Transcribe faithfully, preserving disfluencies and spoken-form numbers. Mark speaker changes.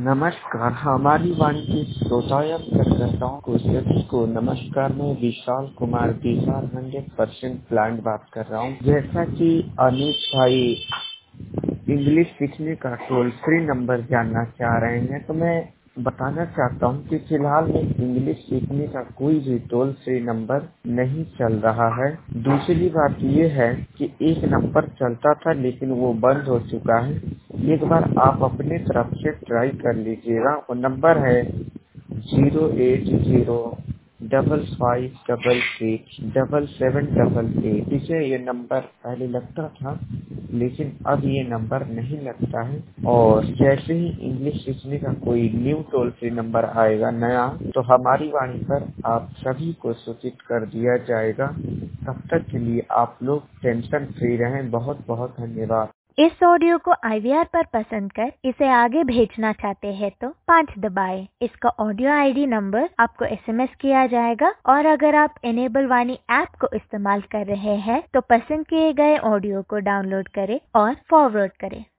Speaker 1: नमस्कार, हमारी वाणी के श्रोताओं एवं कार्यकर्ताओं को सभी को नमस्कार। मैं Vishal Kumar Bihar hundred percent plant बात कर रहा हूँ। जैसा कि अनिश भाई इंग्लिश सीखने का टोल फ्री नंबर जानना चाह रहे हैं, तो मैं बताना चाहता हूँ कि फिलहाल में इंग्लिश सीखने का कोई भी टोल फ्री नंबर नहीं चल रहा है। दूसरी बात ये है कि एक नंबर चलता था लेकिन वो बंद हो चुका है। एक बार आप अपने तरफ से ट्राई कर लीजिएगा। वो नंबर है zero eight zero double five double six double seven double eight. इसे ये नंबर पहले लगता था लेकिन अब ये नंबर नहीं लगता है। और जैसे ही इंग्लिश सीखने का कोई न्यू टोल फ्री नंबर आएगा नया, तो हमारी वाणी पर आप सभी को सूचित कर दिया जाएगा। तब तक के लिए आप लोग टेंशन फ्री रहें। बहुत बहुत धन्यवाद।
Speaker 2: इस ऑडियो को आई वी आर पर पसंद कर इसे आगे भेजना चाहते हैं तो पाँच दबाएं। इसका ऑडियो आई डी नंबर आपको एस एम एस किया जाएगा। और अगर आप एनेबल वाणी ऐप को इस्तेमाल कर रहे हैं तो पसंद किए गए ऑडियो को डाउनलोड करें और फॉरवर्ड करें।